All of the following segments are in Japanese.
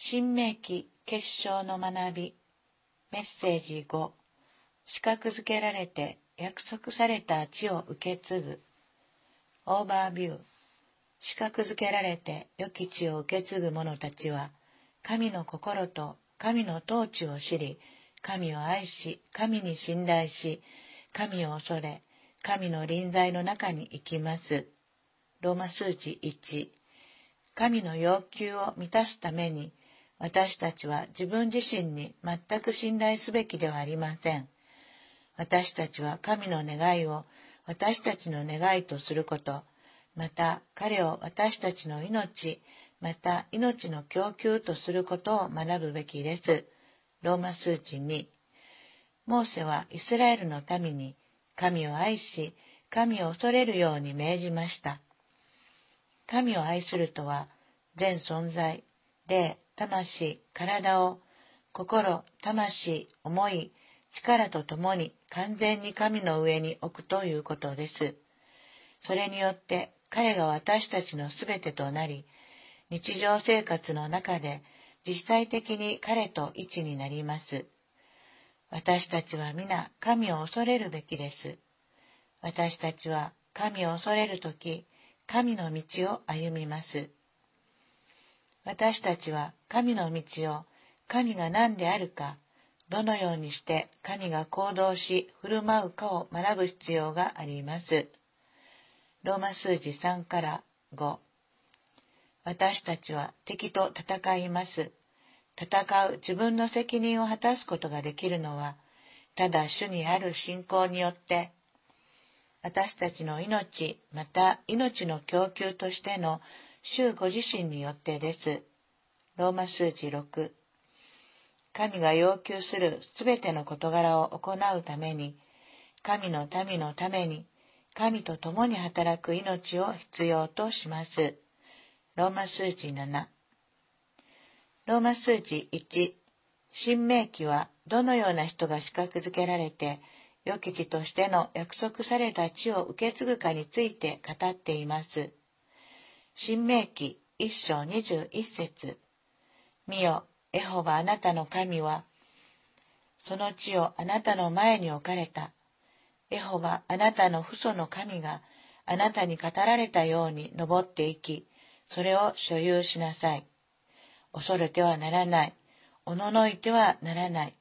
新明記結晶の学びメッセージ5、資格づけられて約束された地を受け継ぐ。オーバービュー。資格づけられて良き地を受け継ぐ者たちは、神の心と神の統治を知り、神を愛し、神に信頼し、神を恐れ、神の臨在の中に生きます。ローマ数字1。神の要求を満たすために、私たちは自分自身に全く信頼すべきではありません。私たちは神の願いを私たちの願いとすること、また彼を私たちの命、また命の供給とすることを学ぶべきです。ローマ数値2。モーセはイスラエルの民に神を愛し、神を恐れるように命じました。神を愛するとは、全存在、霊、魂、体を心、魂、思い、力とともに完全に神の上に置くということです。それによって彼が私たちのすべてとなり、日常生活の中で実際的に彼と一になります。私たちは皆神を恐れるべきです。私たちは神を恐れるとき、神の道を歩みます。私たちは神の道を神が何であるか、どのようにして神が行動し振る舞うかを学ぶ必要があります。ローマ数字3から5。私たちは敵と戦います。戦う自分の責任を果たすことができるのは、ただ主にある信仰によって、私たちの命、また命の供給としての主ご自身によってです。ローマ数字6。神が要求するすべての事柄を行うために、神の民のために、神と共に働く命を必要とします。ローマ数字7。ローマ数字1。新明記はどのような人が資格づけられて、良き地としての約束された地を受け継ぐかについて語っています。新明記1章21節。見よ、エホバあなたの神は、その地をあなたの前に置かれた。エホバあなたの父祖の神があなたに語られたように登っていき、それを所有しなさい。恐れてはならない。おののいてはならない。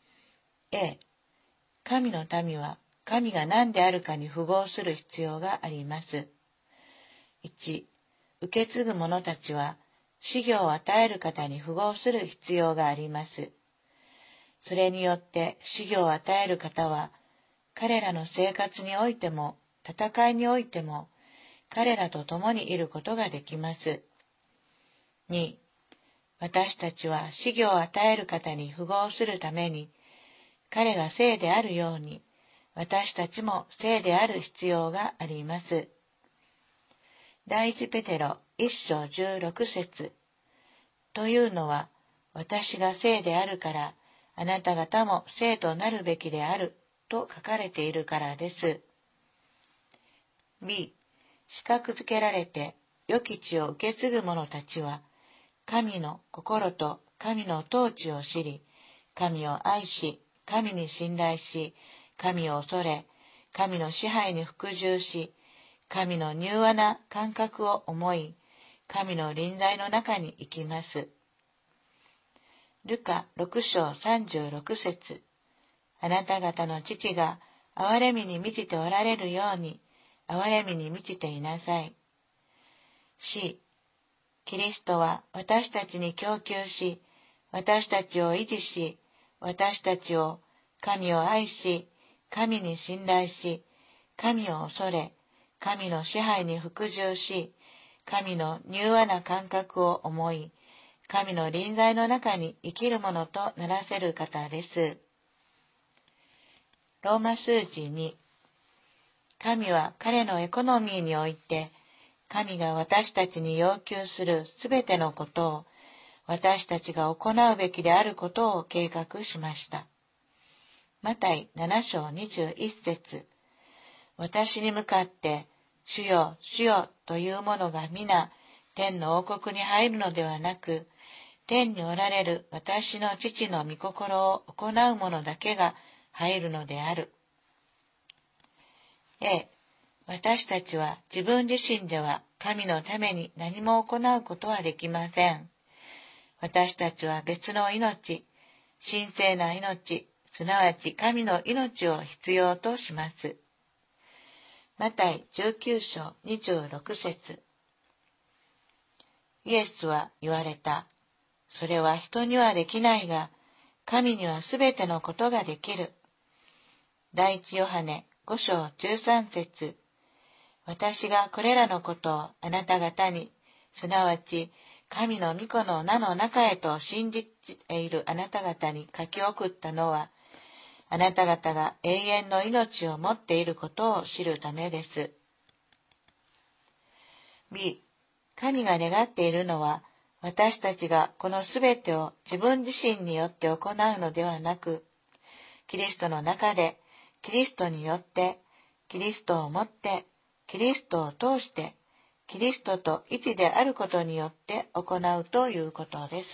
神の民は神が何であるかに符合する必要があります。1、受け継ぐ者たちは、資料を与える方に符合する必要があります。それによって資料を与える方は、彼らの生活においても、戦いにおいても、彼らと共にいることができます。2、私たちは資料を与える方に符合するために、彼が聖であるように、私たちも聖である必要があります。第一ペテロ1章16節。というのは、私が聖であるから、あなた方も聖となるべきである、と書かれているからです。B、資格づけられて良き地を受け継ぐ者たちは、神の心と神の統治を知り、神を愛し、神に信頼し、神を恐れ、神の支配に服従し、神の柔和な感覚を思い、神の臨在の中に生きます。ルカ6章36節。あなた方の父が憐れみに満ちておられるように、憐れみに満ちていなさい。C、キリストは私たちに供給し、私たちを維持し、私たちを神を愛し、神に信頼し、神を恐れ、神の支配に服従し、神の柔和な感覚を思い、神の臨在の中に生きるものとならせる方です。ローマ数字2。神は彼のエコノミーにおいて、神が私たちに要求するすべてのことを、私たちが行うべきであることを計画しました。マタイ7章21節。私に向かって、主よ、主よという者が皆、天の王国に入るのではなく、 天におられる私の父の御心を行う者だけが入るのである。私たちは自分自身では神のために何も行うことはできません。私たちは別の命、神聖な命、すなわち神の命を必要とします。マタイ19章26節。イエスは言われた。それは人にはできないが、神にはすべてのことができる。第一ヨハネ5章13節。私がこれらのことをあなた方に、すなわち神の御子の名の中へと信じているあなた方に書き送ったのは、あなた方が永遠の命を持っていることを知るためです。B、神が願っているのは、私たちがこのすべてを自分自身によって行うのではなく、キリストの中で、キリストによって、キリストをもって、キリストを通して、キリストと一であることによって行うということです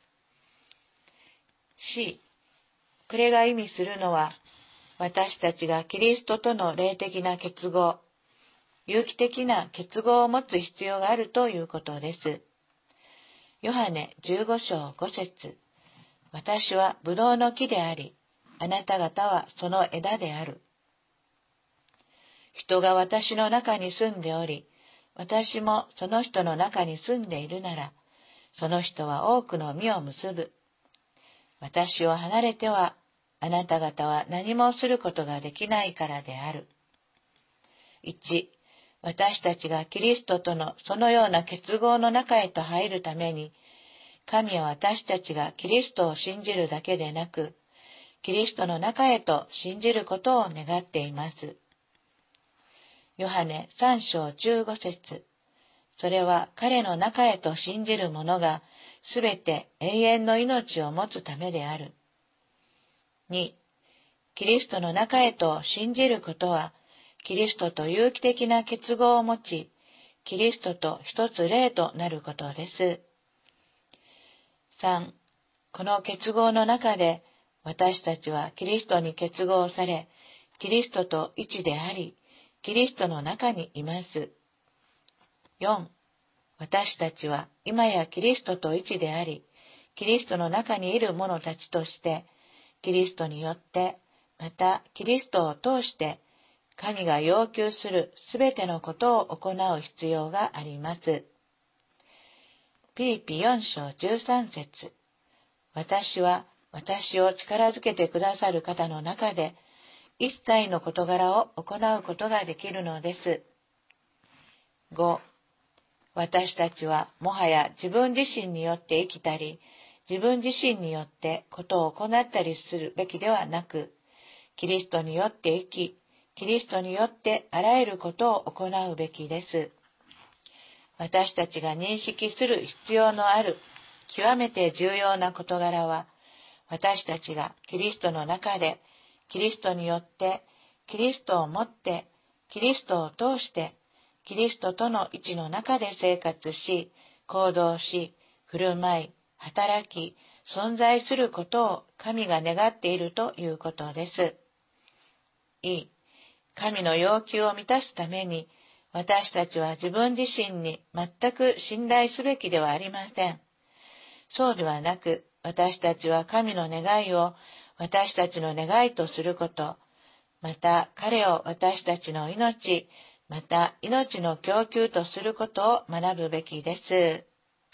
。C、これが意味するのは、私たちがキリストとの霊的な結合、有機的な結合を持つ必要があるということです。ヨハネ15章5節。私はブドウの木であり、あなた方はその枝である。人が私の中に住んでおり、私もその人の中に住んでいるなら、その人は多くの実を結ぶ。私を離れては、あなた方は何もすることができないからである。1、私たちがキリストとのそのような結合の中へと入るために、神は私たちがキリストを信じるだけでなく、キリストの中へと信じることを願っています。ヨハネ3章15節。それは彼の中へと信じる者がすべて永遠の命を持つためである。2、キリストの中へと信じることは、キリストと有機的な結合を持ち、キリストと一つ霊となることです。3、この結合の中で、私たちはキリストに結合され、キリストと一であり、キリストの中にいます。4、私たちは今やキリストと一であり、キリストの中にいる者たちとして、キリストによって、またキリストを通して、神が要求するすべてのことを行う必要があります。ピリピ4章13節。私は私を力づけてくださる方の中で、一切の事柄を行うことができるのです。5、私たちはもはや自分自身によって生きたり、自分自身によってことを行ったりするべきではなく、キリストによって生き、キリストによってあらゆることを行うべきです。私たちが認識する必要のある極めて重要な事柄は、私たちがキリストの中で、キリストによって、キリストをもって、キリストを通して、キリストとの一の中で生活し、行動し、振る舞い、働き、存在することを神が願っているということです。神の要求を満たすために、私たちは自分自身に全く信頼すべきではありません。そうではなく、私たちは神の願いを私たちの願いとすること、また彼を私たちの命、また命の供給とすることを学ぶべきです。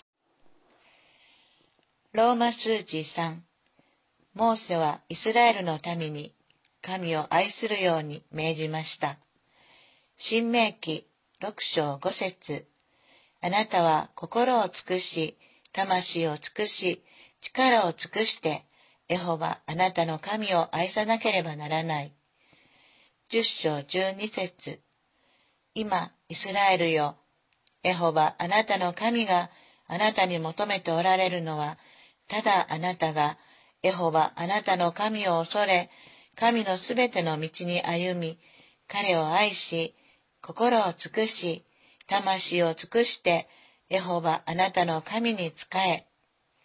ローマ数字3。モーセはイスラエルの民に神を愛するように命じました。申命記6章5節。あなたは心を尽くし、魂を尽くし、力を尽くして、エホバあなたの神を愛さなければならない。10章12節。今、イスラエルよ、エホバあなたの神があなたに求めておられるのは、ただあなたが、エホバあなたの神を恐れ、神のすべての道に歩み、彼を愛し、心を尽くし、魂を尽くして、エホバあなたの神に仕え、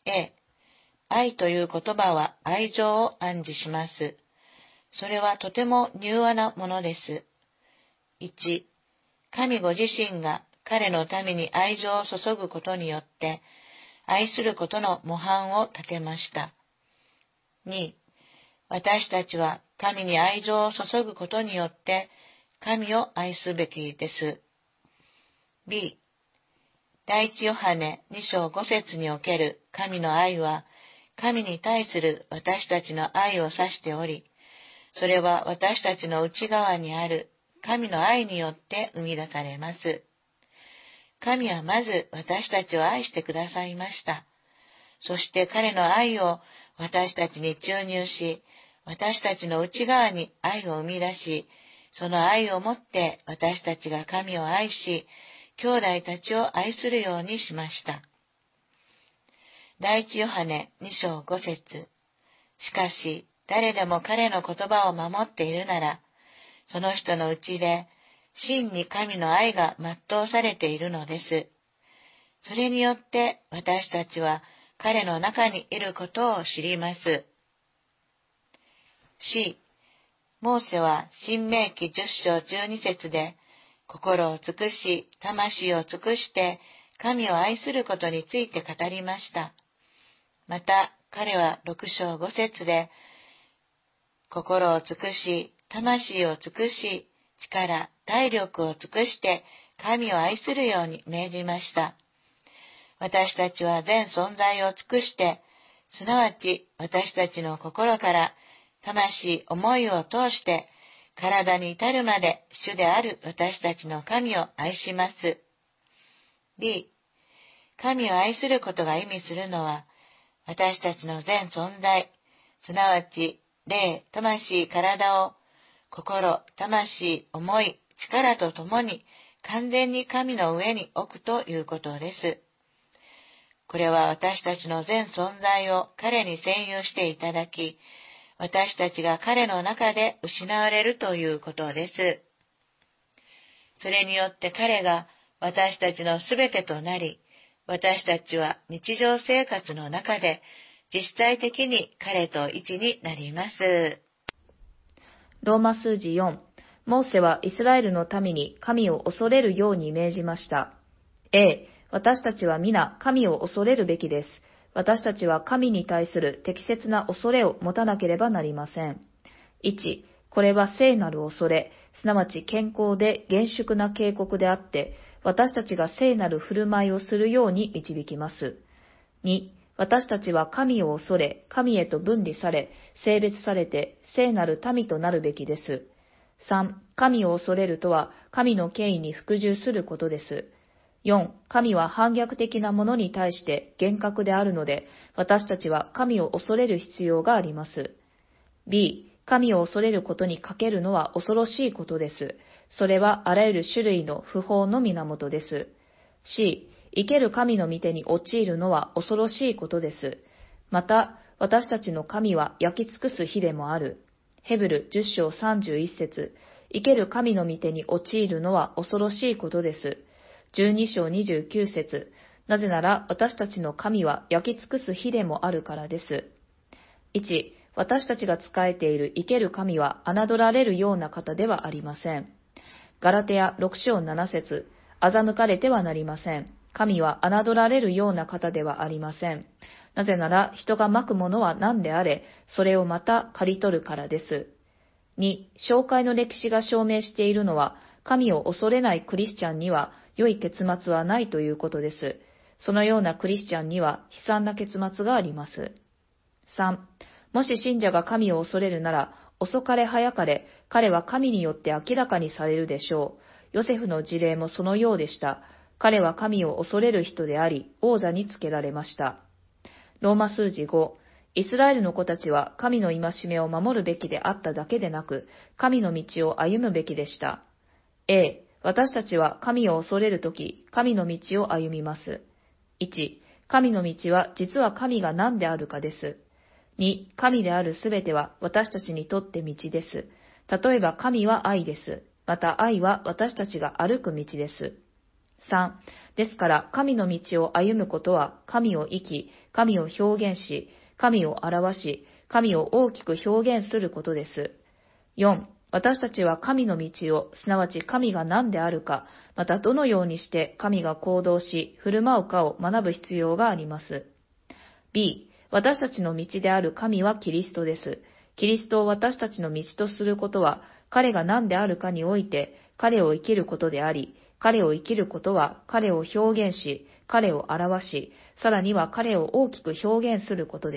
A、愛という言葉は愛情を暗示します。それはとても柔和なものです。1、神ご自身が彼のために愛情を注ぐことによって、愛することの模範を立てました。2、私たちは神に愛情を注ぐことによって、神を愛すべきです。B、第一ヨハネ2章5節における神の愛は、神に対する私たちの愛を指しており、それは私たちの内側にある神の愛によって生み出されます。神はまず私たちを愛してくださいました。そして彼の愛を私たちに注入し、私たちの内側に愛を生み出し、その愛をもって私たちが神を愛し、兄弟たちを愛するようにしました。第一ヨハネ2章5節。しかし、誰でも彼の言葉を守っているなら、その人のうちで真に神の愛が全うされているのです。それによって私たちは彼の中にいることを知ります。C、モーセは申命記10章12節で、心を尽くし、魂を尽くして神を愛することについて語りました。また、彼は6章5節で、心を尽くし、魂を尽くし、力、体力を尽くして神を愛するように命じました。私たちは全存在を尽くして、すなわち私たちの心から、魂、思いを通して、体に至るまで主である私たちの神を愛します。B、神を愛することが意味するのは、私たちの全存在、すなわち霊、魂、体を心、魂、思い、力とともに完全に神の上に置くということです。これは私たちの全存在を彼に占有していただき、私たちが彼の中で失われるということです。それによって彼が私たちのすべてとなり、私たちは日常生活の中で実際的に彼と一になります。 ローマ数字4、モーセはイスラエルの民に神を恐れるように命じました。A、私たちは皆神を恐れるべきです。私たちは神に対する適切な恐れを持たなければなりません。1、これは聖なる恐れ、すなわち健康で厳粛な警告であって、私たちが聖なる振る舞いをするように導きます。2、私たちは神を恐れ、神へと分離され、性別されて、聖なる民となるべきです。3、神を恐れるとは、神の権威に服従することです。4、神は反逆的なものに対して厳格であるので、私たちは神を恐れる必要があります。B、神を恐れることにかけるのは恐ろしいことです。それはあらゆる種類の不法の源です。C、生ける神の御手に陥るのは恐ろしいことです。また、私たちの神は焼き尽くす火でもある。ヘブル10章31節、生ける神の御手に陥るのは恐ろしいことです。12章29節、なぜなら私たちの神は焼き尽くす火でもあるからです。1、私たちが仕えている生ける神は侮られるような方ではありません。ガラテヤ6章7節、欺かれてはなりません。神は侮られるような方ではありません。なぜなら人がまくものは何であれ、それをまた刈り取るからです。2、紹介の歴史が証明しているのは、神を恐れないクリスチャンには良い結末はないということです。そのようなクリスチャンには悲惨な結末があります。3、もし信者が神を恐れるなら、遅かれ早かれ、彼は神によって明らかにされるでしょう。ヨセフの事例もそのようでした。彼は神を恐れる人であり、王座につけられました。ローマ数字5、イスラエルの子たちは神の戒めを守るべきであっただけでなく、神の道を歩むべきでした。A、私たちは神を恐れるとき、神の道を歩みます。1、神の道は実は神が何であるかです。2、神であるすべては私たちにとって道です。例えば神は愛です。また愛は私たちが歩く道です。 3、ですから神の道を歩むことは神を生き、神を表現し、神を表し、神を大きく表現することです。4、私たちは神の道を、すなわち神が何であるか、またどのようにして神が行動し、振る舞うかを学ぶ必要があります。B、私たちの道である神はキリストです。キリストを私たちの道とすることは、彼が何であるかにおいて、彼を生きることであり、彼を生きることは彼を表現し、彼を表し、さらには彼を大きく表現することです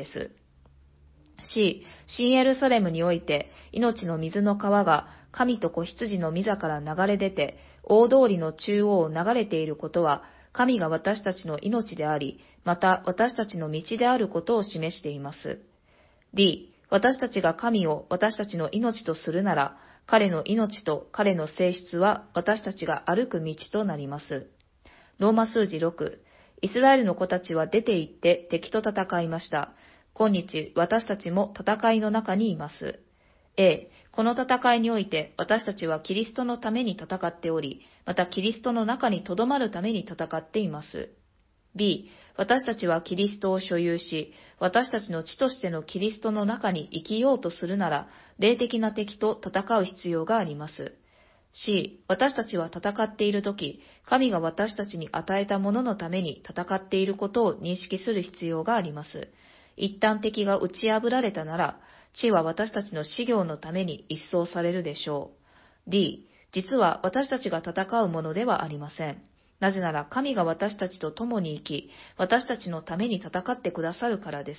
。C、新エルサレムにおいて、命の水の川が神と子羊の御座から流れ出て、大通りの中央を流れていることは、神が私たちの命であり、また私たちの道であることを示しています。D、私たちが神を私たちの命とするなら、彼の命と彼の性質は私たちが歩く道となります。ローマ数字6、イスラエルの子たちは出て行って敵と戦いました。今日私たちも戦いの中にいます。A、この戦いにおいて私たちはキリストのために戦っており、またキリストの中に留まるために戦っています。B、私たちはキリストを所有し、私たちの地としてのキリストの中に生きようとするなら、霊的な敵と戦う必要があります。C、私たちは戦っているとき、神が私たちに与えたもののために戦っていることを認識する必要があります。一旦敵が打ち破られたなら、地は私たちの事業のために一掃されるでしょう。D、実は私たちが戦うものではありません。なぜなら神が私たちと共に生き、私たちのために戦ってくださるからです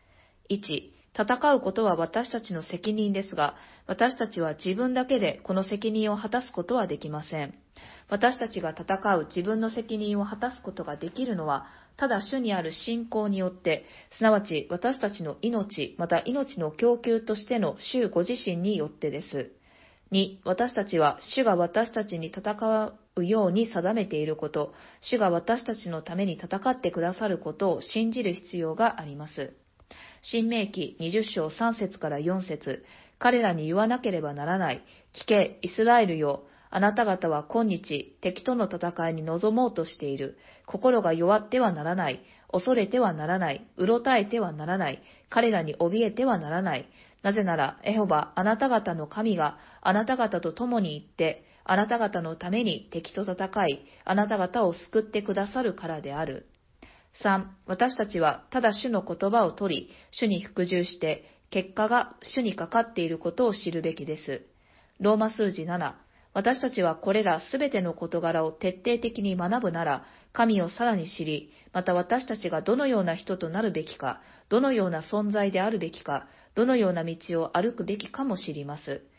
。1、戦うことは私たちの責任ですが、私たちは自分だけでこの責任を果たすことはできません。私たちが戦う自分の責任を果たすことができるのは、ただ主にある信仰によって、すなわち私たちの命、また命の供給としての主ご自身によってです。2、私たちは主が私たちに戦うように定めていること、主が私たちのために戦ってくださることを信じる必要があります。申命記20章3節から4節、彼らに言わなければならない。聞け、イスラエルよ。あなた方は今日、敵との戦いに臨もうとしている。心が弱ってはならない。恐れてはならない。うろたえてはならない。彼らに怯えてはならない。なぜなら、エホバ、あなた方の神があなた方と共に行って、あなた方のために敵と戦い、あなた方を救ってくださるからである。3、私たちはただ主の言葉を取り、主に服従して、結果が主にかかっていることを知るべきです。ローマ数字7、私たちはこれらすべての事柄を徹底的に学ぶなら、神をさらに知り、また私たちがどのような人となるべきか、どのような存在であるべきか、どのような道を歩くべきかも知ります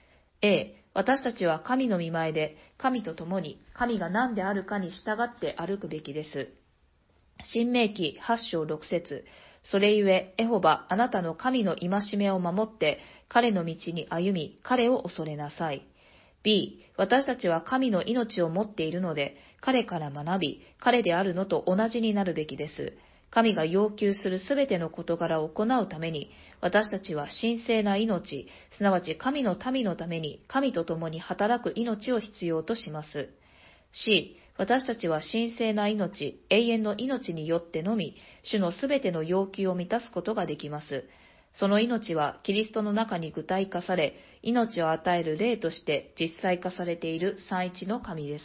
。A、私たちは神の御前で、神と共に、神が何であるかに従って歩くべきです。申命記8章6節、それゆえ、エホバ、あなたの神の戒めを守って、彼の道に歩み、彼を恐れなさい。B、私たちは神の命を持っているので、彼から学び、彼であるのと同じになるべきです。神が要求するすべての事柄を行うために、私たちは神聖な命、すなわち神の民のために、神と共に働く命を必要とします。C、私たちは神聖な命、永遠の命によってのみ、主のすべての要求を満たすことができます。その命はキリストの中に具体化され、命を与える霊として実際化されている三一の神です。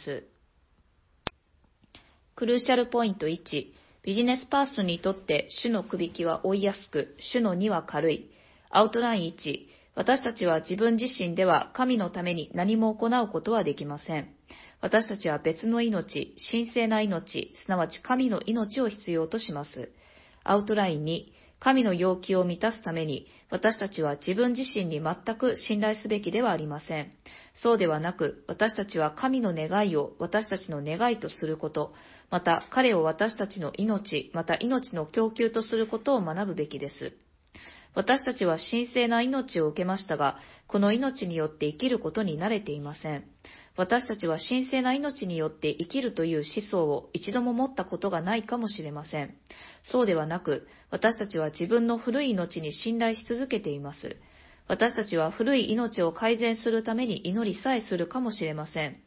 クルーシャルポイント1、ビジネスパーソンにとって主のくびきは追いやすく、主の荷は軽い。アウトライン1、私たちは自分自身では神のために何も行うことはできません。私たちは別の命、神聖な命、すなわち神の命を必要とします。アウトライン2、神の要求を満たすために、私たちは自分自身に全く信頼すべきではありません。そうではなく、私たちは神の願いを私たちの願いとすること、また彼を私たちの命、また命の供給とすることを学ぶべきです。私たちは神聖な命を受けましたが、この命によって生きることに慣れていません。私たちは神聖な命によって生きるという思想を一度も持ったことがないかもしれません。そうではなく、私たちは自分の古い命に信頼し続けています。私たちは古い命を改善するために祈りさえするかもしれません。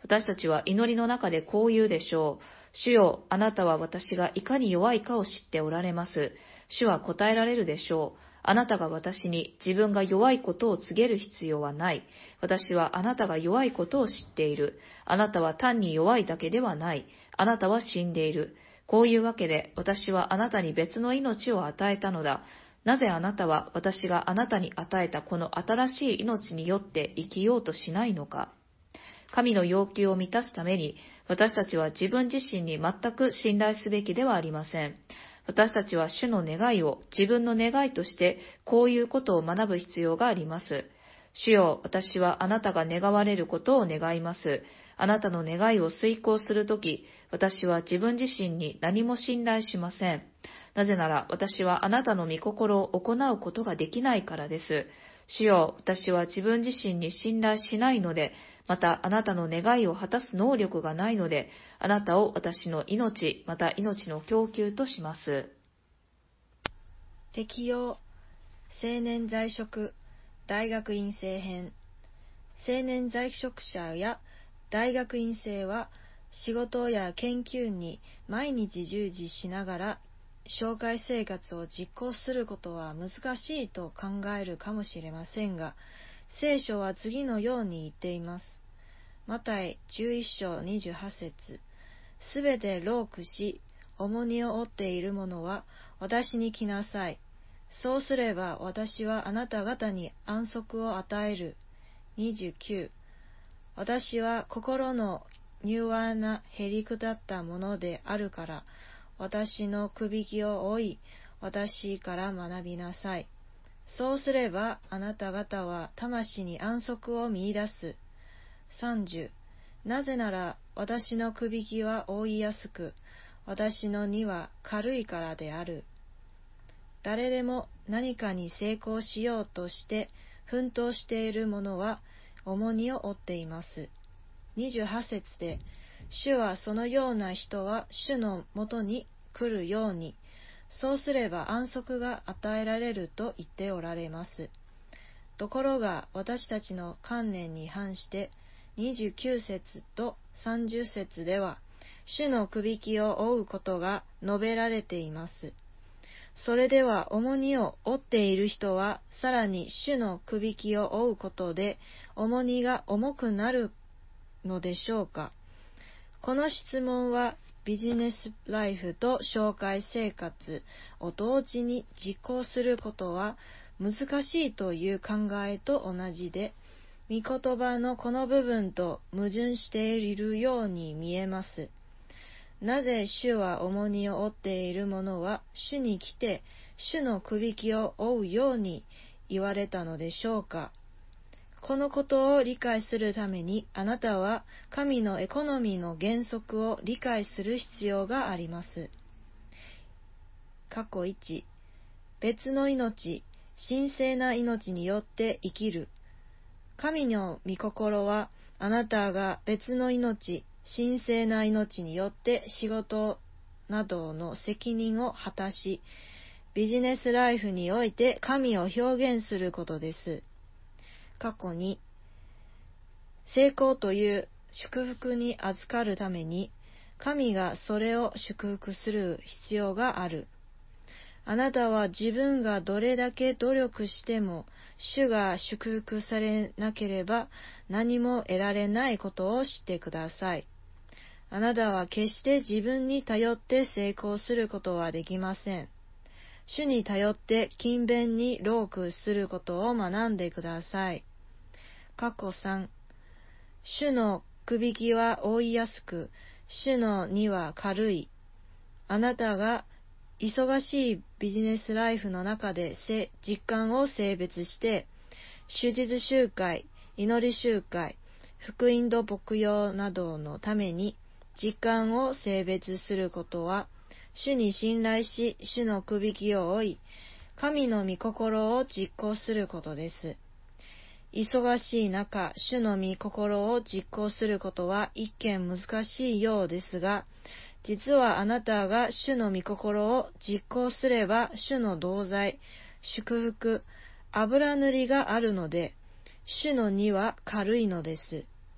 私たちは祈りの中でこう言うでしょう。主よ、あなたは私がいかに弱いかを知っておられます。主は答えられるでしょう。あなたが私に自分が弱いことを告げる必要はない。私はあなたが弱いことを知っている。あなたは単に弱いだけではない。あなたは死んでいる。こういうわけで私はあなたに別の命を与えたのだ。なぜあなたは私があなたに与えたこの新しい命によって生きようとしないのか。神の要求を満たすために、私たちは自分自身に全く信頼すべきではありません。私たちは主の願いを自分の願いとして、こういうことを学ぶ必要があります。主よ、私はあなたが願われることを願います。あなたの願いを遂行するとき、私は自分自身に何も信頼しません。なぜなら私はあなたの御心を行うことができないからです。主よ、私は自分自身に信頼しないので、またあなたの願いを果たす能力がないので、あなたを私の命、また命の供給とします。 適用、青年在職、大学院生編。青年在職者や大学院生は仕事や研究に毎日従事しながら紹介生活を実行することは難しいと考えるかもしれませんが、聖書は次のように言っています。マタイ11章28節。すべて労苦し、重荷を負っている者は私に来なさい。そうすれば私はあなた方に安息を与える。29。私は心の柔和なへりくだったものであるから、私のくびきを追い、私から学びなさい。そうすればあなた方は魂に安息を見出す。30。なぜなら私のくびきは追いやすく、私の荷は軽いからである。誰でも何かに成功しようとして奮闘している者は重荷を負っています。28節で、主はそのような人は主のもとに来るように、そうすれば安息が与えられると言っておられます。ところが私たちの観念に反して29節と30節では、主のくびきを追うことが述べられています。それでは重荷を負っている人はさらに主のくびきを追うことで重荷が重くなるのでしょうか。この質問はビジネスライフと紹介生活を同時に実行することは難しいという考えと同じで、御言葉のこの部分と矛盾しているように見えます。なぜ主は重荷を負っている者は主に来て主のくびきを追うように言われたのでしょうか。このことを理解するためにあなたは神のエコノミーの原則を理解する必要があります。過去1、別の命、神聖な命によって生きる。神の御心はあなたが別の命、神聖な命によって仕事などの責任を果たし、ビジネスライフにおいて神を表現することです。過去に、成功という祝福に預かるために、神がそれを祝福する必要がある。あなたは自分がどれだけ努力しても、主が祝福されなければ何も得られないことを知ってください。あなたは決して自分に頼って成功することはできません。主に頼って勤勉に労苦することを学んでください。過去3、主のくびきは追いやすく、主の荷は軽い。あなたが忙しいビジネスライフの中で実感を性別して、手術集会、祈り集会、福音と牧養などのために実感を性別することは、主に信頼し、主のくびきを追い、神の御心を実行することです。忙しい中、主の御心を実行することは一見難しいようですが、実はあなたが主の御心を実行すれば、主の同在、祝福、油塗りがあるので、主の荷は軽いのです。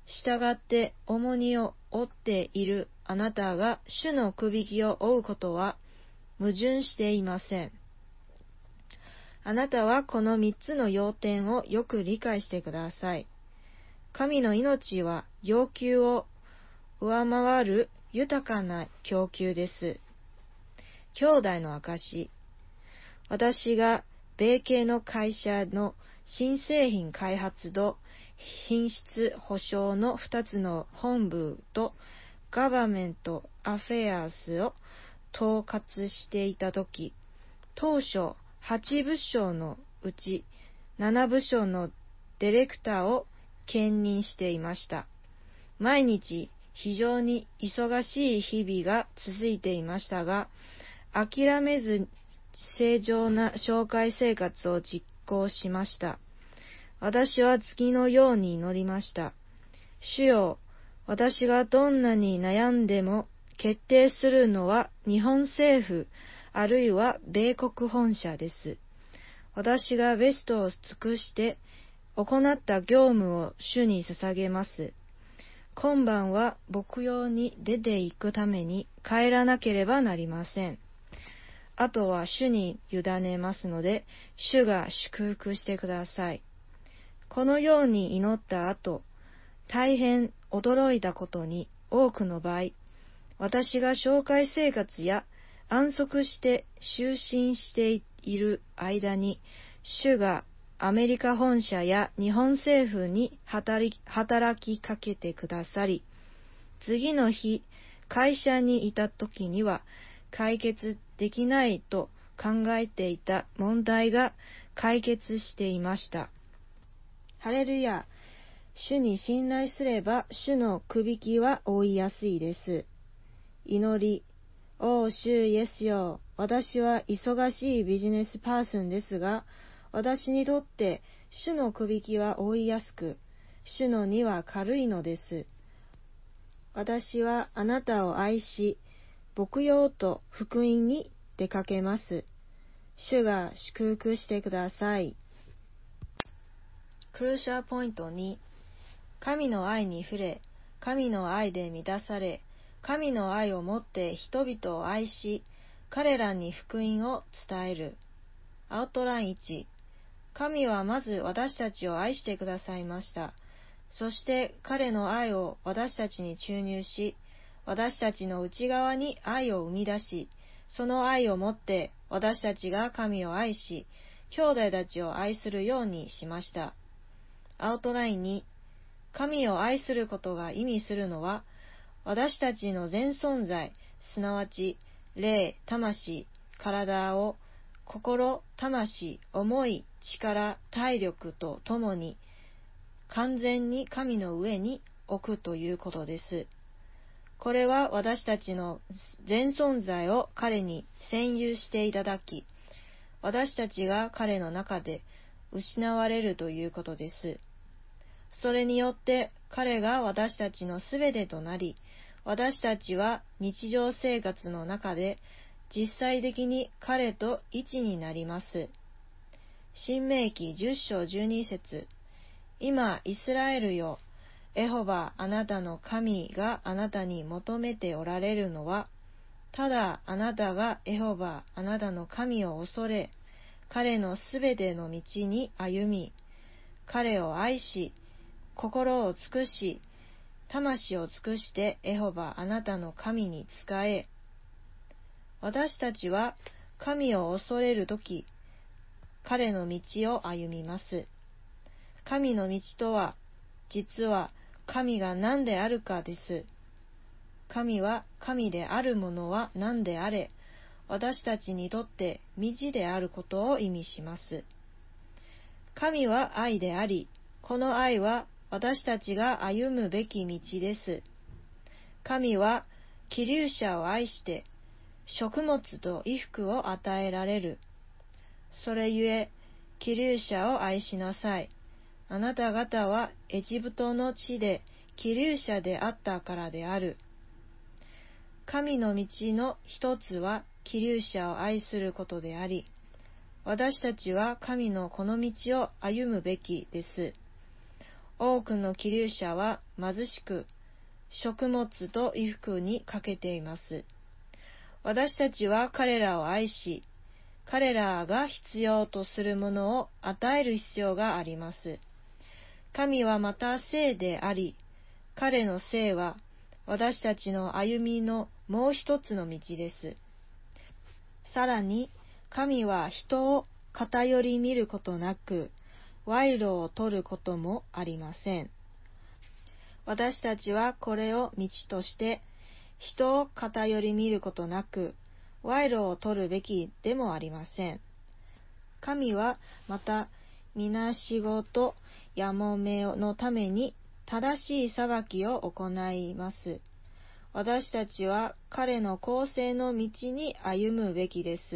したがって重荷を負っているあなたが主のくびきを負うことは矛盾していません。あなたはこの3つの要点をよく理解してください。神の命は要求を上回る豊かな供給です。兄弟の証。私が米系の会社の新製品開発と品質保証の2つの本部とガバメントアフェアーズを統括していたとき、当初8部署のうち7部署のディレクターを兼任していました。毎日非常に忙しい日々が続いていましたが、諦めず正常な紹介生活を実行しました。私は次のように祈りました。主よ、私がどんなに悩んでも決定するのは日本政府、あるいは米国本社です。私がベストを尽くして行った業務を主に捧げます。今晩は牧羊に出て行くために帰らなければなりません。あとは主に委ねますので、主が祝福してください。このように祈った後、大変驚いたことに、多くの場合、私が紹介生活や安息して就寝している間に、主がアメリカ本社や日本政府に働きかけてくださり、次の日、会社にいた時には解決できないと考えていた問題が解決していました。ハレルヤ。主に信頼すれば主のくびきは追いやすいです。祈り。お主イエスよ、私は忙しいビジネスパーソンですが、私にとって主のくびきは追いやすく、主の荷は軽いのです。私はあなたを愛し、牧羊と福音に出かけます。主が祝福してください。クルーシャーポイント2、神の愛に触れ、神の愛で満たされ、神の愛をもって人々を愛し、彼らに福音を伝える。アウトライン1、神はまず私たちを愛してくださいました。そして彼の愛を私たちに注入し、私たちの内側に愛を生み出し、その愛をもって私たちが神を愛し、兄弟たちを愛するようにしました。アウトライン2、神を愛することが意味するのは、私たちの全存在、すなわち霊、魂、体を心、魂、思い、力、体力とともに完全に神の上に置くということです。これは私たちの全存在を彼に占有していただき、私たちが彼の中で失われるということです。それによって彼が私たちのすべてとなり、私たちは日常生活の中で実際的に彼と一になります。申命記10章12節、今イスラエルよ、エホバあなたの神があなたに求めておられるのは、ただあなたがエホバあなたの神を恐れ、彼のすべての道に歩み、彼を愛し、心を尽くし、魂を尽くしてエホバあなたの神に仕え。私たちは神を恐れるとき、彼の道を歩みます。神の道とは、実は神が何であるかです。神は神であるものは何であれ、私たちにとって道であることを意味します。神は愛であり、この愛は私たちが歩むべき道です。神は寄留者を愛して、食物と衣服を与えられる。それゆえ、寄留者を愛しなさい。あなた方はエジプトの地で寄留者であったからである。神の道の一つは寄留者を愛することであり、私たちは神のこの道を歩むべきです。 多くの寄留者は貧しく、食物と衣服に欠けています。私たちは彼らを愛し、彼らが必要とするものを与える必要があります。神はまた聖であり、彼の聖は私たちの歩みのもう一つの道です。さらに、神は人を偏り見ることなく、賄賂を取ることもありません。私たちはこれを道として、人を偏り見ることなく、賄賂を取るべきでもありません。神はまた、皆仕事やもめのために正しい裁きを行います。私たちは彼の公正の道に歩むべきです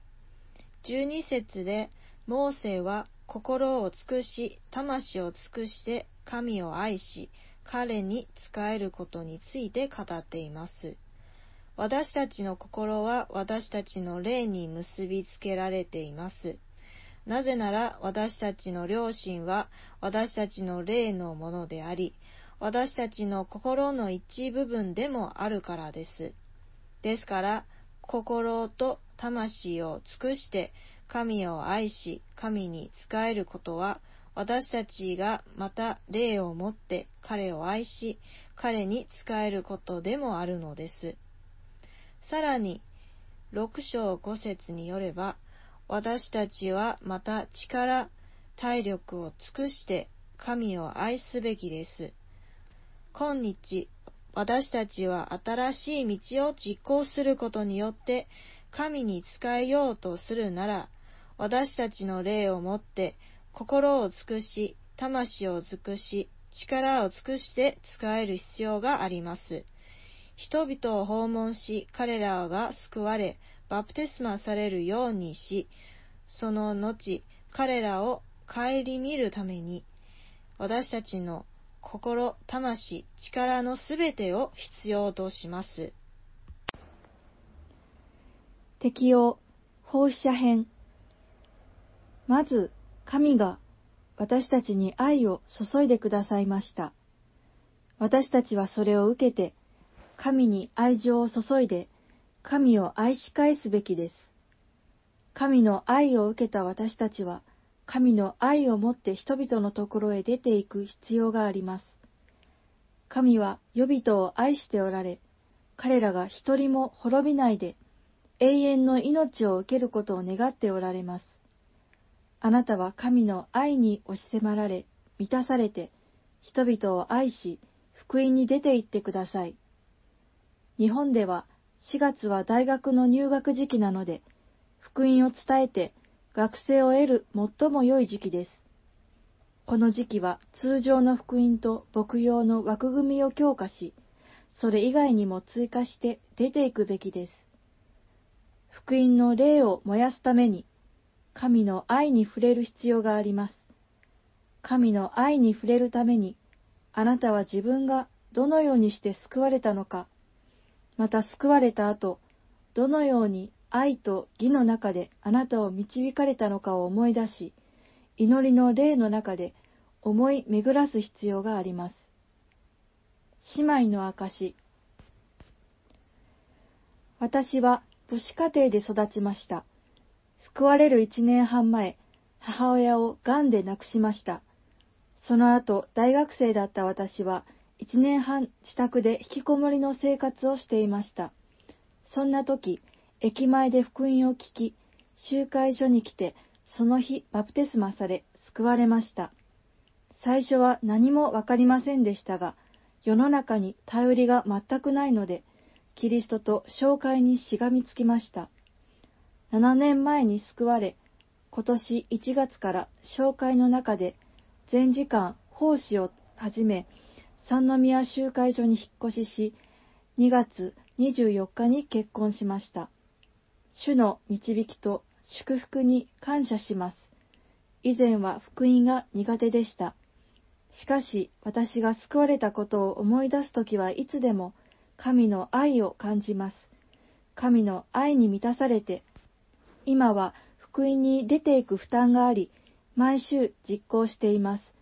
。12節で、モーセは心を尽くし、魂を尽くして神を愛し、彼に仕えることについて語っています。私たちの心は私たちの霊に結びつけられています。なぜなら私たちの良心は私たちの霊のものであり、私たちの心の一部分でもあるからです。ですから、心と魂を尽くして神を愛し、神に仕えることは、私たちがまた霊をもって彼を愛し、彼に仕えることでもあるのです。さらに、6章5節によれば、私たちはまた力、体力を尽くして神を愛すべきです。今日、私たちは新しい道を実行することによって神に仕えようとするなら、私たちの霊をもって心を尽くし、魂を尽くし、力を尽くして仕える必要があります。人々を訪問し、彼らが救われ、バプテスマされるようにし、その後、彼らを顧みるために、私たちの心、魂、力のすべてを必要とします。 適用、奉仕者編。まず、神が私たちに愛を注いでくださいました。私たちはそれを受けて、神に愛情を注いで、神を愛し返すべきです。神の愛を受けた私たちは、神の愛をもって人々のところへ出ていく必要があります。神は世人を愛しておられ、彼らが一人も滅びないで、永遠の命を受けることを願っておられます。あなたは神の愛に押し迫られ、満たされて、人々を愛し、福音に出て行ってください。日本では4月は大学の入学時期なので、福音を伝えて学生を得る最も良い時期です。この時期は通常の福音と牧養の枠組みを強化し、それ以外にも追加して出ていくべきです。福音の霊を燃やすために、神の愛に触れる必要があります。神の愛に触れるために、あなたは自分がどのようにして救われたのか、また救われた後、どのように愛と義の中であなたを導かれたのかを思い出し、祈りの霊の中で思い巡らす必要があります。姉妹の証。私は母子家庭で育ちました。救われる1年半前、母親を癌で亡くしました。その後、大学生だった私は、1年半自宅で引きこもりの生活をしていました。そんな時、駅前で福音を聞き、集会所に来て、その日バプテスマされ、救われました。最初は何もわかりませんでしたが、世の中に頼りが全くないので、キリストと紹介にしがみつきました。7年前に救われ、今年1月から紹介の中で全時間奉仕を始め、三宮集会所に引っ越しし、2月24日に結婚しました。主の導きと祝福に感謝します。以前は福音が苦手でした。しかし私が救われたことを思い出すときはいつでも神の愛を感じます。神の愛に満たされて、今は福音に出ていく負担があり、毎週実行しています。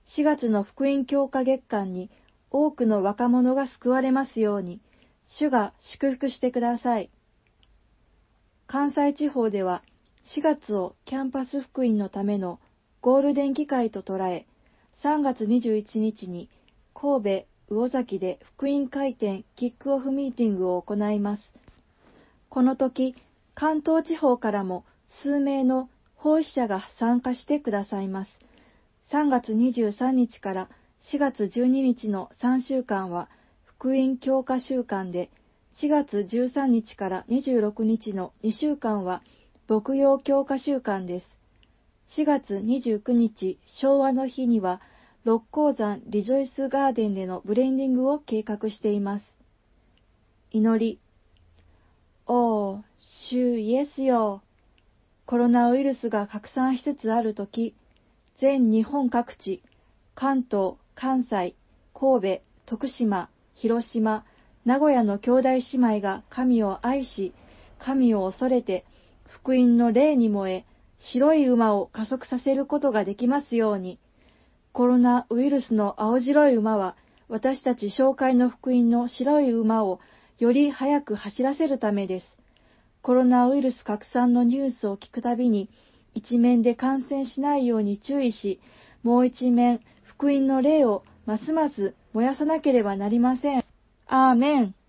4月の福音教化月間に多くの若者が救われますように、主が祝福してください。関西地方では4月をキャンパス福音のためのゴールデン機会と捉え、3月21日に神戸魚崎で福音回転キックオフミーティングを行います。この時、関東地方からも数名の奉仕者が参加してくださいます。3月23日から4月12日の3週間は福音教化週間で、4月13日から26日の2週間は牧養教化週間です。4月29日昭和の日には六甲山リゾイスガーデンでのブレンディングを計画しています。祈り。おー、主イエスよ。コロナウイルスが拡散しつつあるとき、全日本各地、関東、関西、神戸、徳島、広島、名古屋の兄弟姉妹が神を愛し、神を恐れて、福音の霊に燃え、白い馬を加速させることができますように。コロナウイルスの青白い馬は、私たち教会の福音の白い馬をより早く走らせるためです。コロナウイルス拡散のニュースを聞くたびに、一面で感染しないように注意し、もう一面、福音の霊をますます燃やさなければなりません。アーメン。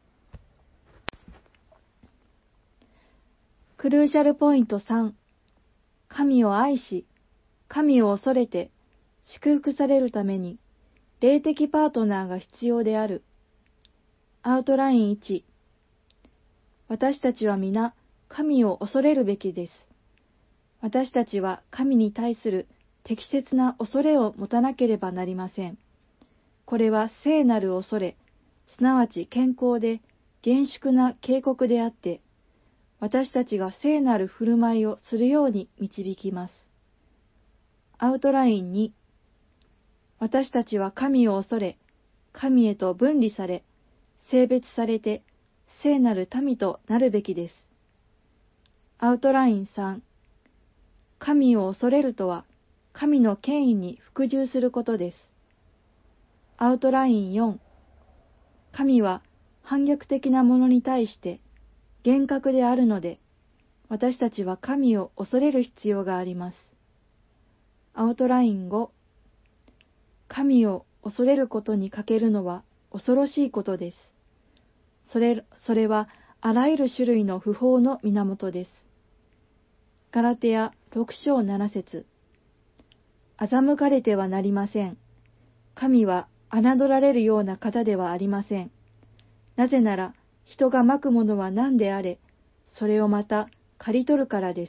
クルーシャルポイント3、神を愛し、神を恐れて、祝福されるために、霊的パートナーが必要である。アウトライン1、私たちは皆、神を恐れるべきです。私たちは神に対する適切な恐れを持たなければなりません。これは聖なる恐れ、すなわち健康で厳粛な警告であって、私たちが聖なる振る舞いをするように導きます。アウトライン2、私たちは神を恐れ、神へと分離され、性別されて、聖なる民となるべきです。アウトライン3、神を恐れるとは、神の権威に服従することです。アウトライン4、神は反逆的なものに対して厳格であるので、私たちは神を恐れる必要があります。アウトライン5、神を恐れることに欠けるのは恐ろしいことです。それはあらゆる種類の不法の源です。ガラテヤ6章7節、欺かれてはなりません。神は侮られるような方ではありません。なぜなら、人がまくものは何であれ、それをまた刈り取るからです。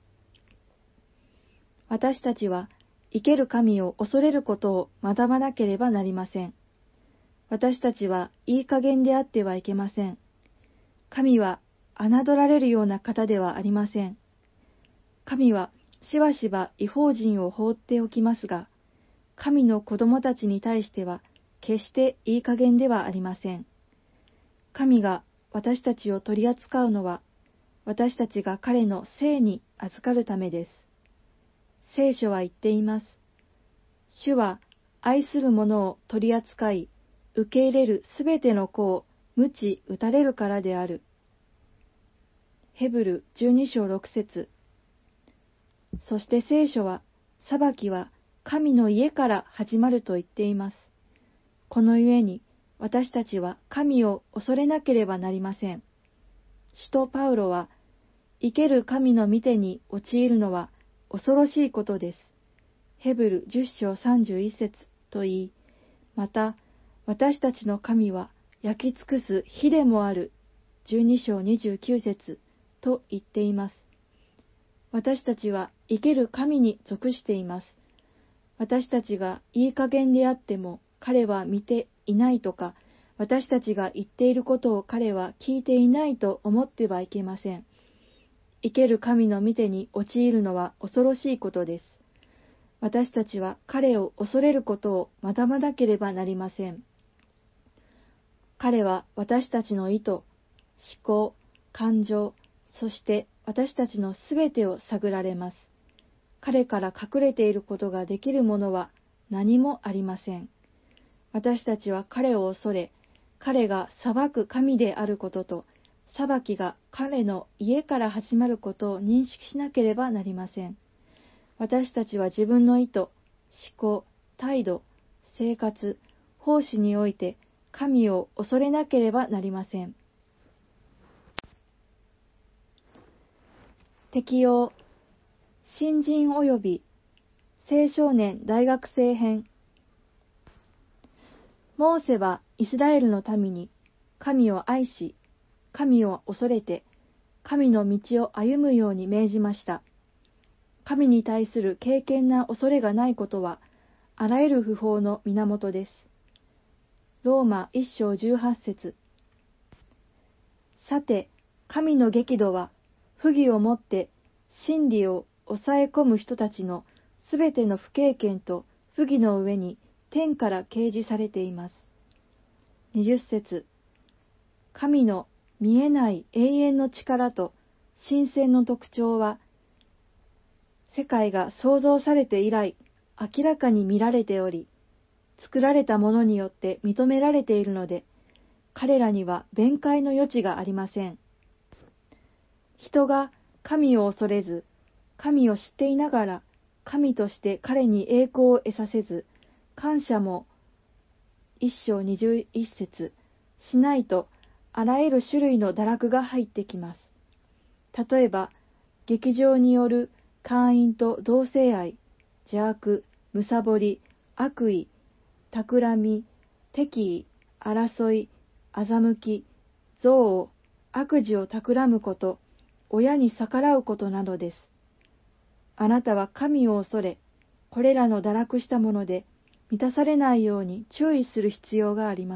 私たちは生ける神を恐れることを学ばなければなりません。私たちはいい加減であってはいけません。神は侮られるような方ではありません。神はしばしば異邦人を放っておきますが、神の子供たちに対しては決していい加減ではありません。神が私たちを取り扱うのは、私たちが彼の聖に預かるためです。聖書は言っています。主は愛する者を取り扱い、受け入れるすべての子を鞭打たれるからである。ヘブル12章6節。そして聖書は、裁きは神の家から始まると言っています。このゆえに、私たちは神を恐れなければなりません。使徒パウロは、生ける神の御手に陥るのは恐ろしいことです。ヘブル10章31節と言い、また、私たちの神は焼き尽くす火でもある12章29節と言っています。私たちは生ける神に属しています。私たちがいい加減であっても彼は見ていないとか、私たちが言っていることを彼は聞いていないと思ってはいけません。生ける神の御手に陥るのは恐ろしいことです。私たちは彼を恐れることを学ばなければなりません。彼は私たちの意図、思考、感情、そして私たちのすべてを探られます。彼から隠れていることができるものは何もありません。私たちは彼を恐れ、彼が裁く神であることと、裁きが彼の家から始まることを認識しなければなりません。私たちは自分の意図、思考、態度、生活、奉仕において神を恐れなければなりません。適用、新人及び青少年大学生編。モーセはイスラエルの民に神を愛し、神を恐れて、神の道を歩むように命じました。神に対する敬虔な恐れがないことは、あらゆる不法の源です。ローマ1章18節。さて、神の激怒は、不義をもって真理を抑え込む人たちのすべての不敬虔と不義の上に天から掲示されています。20節。神の見えない永遠の力と神聖の特徴は、世界が創造されて以来明らかに見られており、作られたものによって認められているので、彼らには弁解の余地がありません。人が神を恐れず、神を知っていながら、神として彼に栄光を得させず、感謝も一章21節しないと、あらゆる種類の堕落が入ってきます。例えば、劇場による姦淫と同性愛、邪悪、貪り、悪意、企み、敵意、争い、欺き、憎悪、悪事を企むこと、親に逆らうことなどです。あなたは神を恐れ、これらの堕落したもので満たされないように注意する必要があります。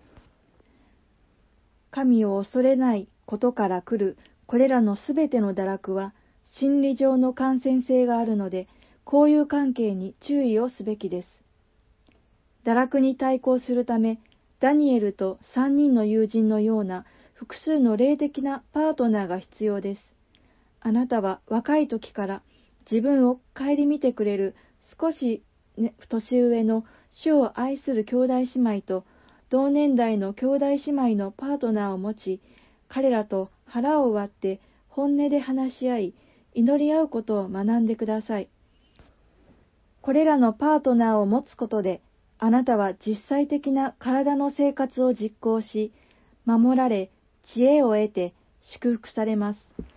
神を恐れないことから来るこれらのすべての堕落は心理上の感染性があるので、交友関係に注意をすべきです。堕落に対抗するため、ダニエルと3人の友人のような複数の霊的なパートナーが必要です。あなたは若い時から自分を顧みてくれる少し、年上の主を愛する兄弟姉妹と同年代の兄弟姉妹のパートナーを持ち、彼らと腹を割って本音で話し合い、祈り合うことを学んでください。これらのパートナーを持つことで、あなたは実際的な体の生活を実行し、守られ、知恵を得て祝福されます。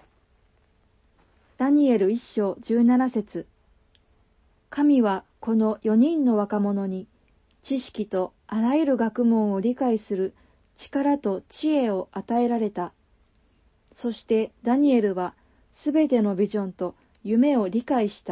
ダニエル1章17節。神はこの4人の若者に知識とあらゆる学問を理解する力と知恵を与えられた。そしてダニエルはすべてのビジョンと夢を理解した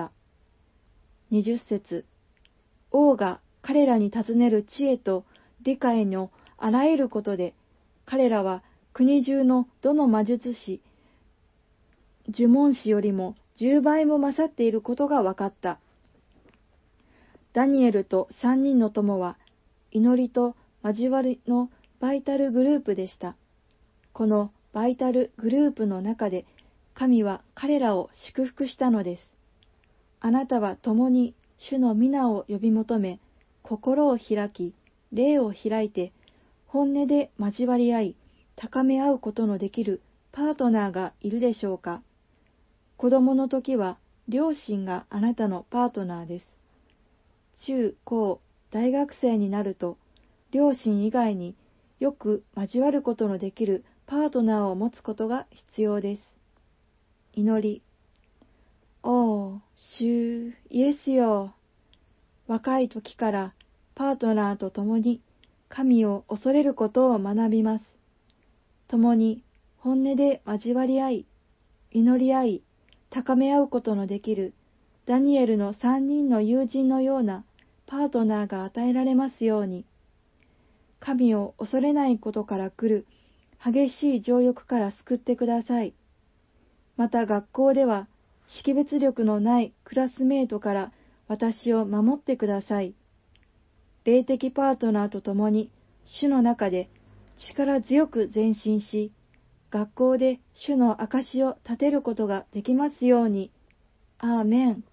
。20節。王が彼らに尋ねる知恵と理解のあらゆることで、彼らは国中のどの魔術師、呪文師よりも10倍も勝っていることが分かった。ダニエルと3人の友は、祈りと交わりのバイタルグループでした。このバイタルグループの中で、神は彼らを祝福したのです。あなたは共に主の皆を呼び求め、心を開き、霊を開いて、本音で交わり合い、高め合うことのできるパートナーがいるでしょうか。子供の時は、両親があなたのパートナーです。中高、大学生になると、両親以外によく交わることのできるパートナーを持つことが必要です。祈り。おー、主イエスよ。若い時からパートナーと共に神を恐れることを学びます。共に本音で交わり合い、祈り合い、高め合うことのできるダニエルの3人の友人のようなパートナーが与えられますように。神を恐れないことから来る激しい情欲から救ってください。また学校では識別力のないクラスメートから私を守ってください。霊的パートナーと共に主の中で力強く前進し、学校で主の証を立てることができますように。アーメン。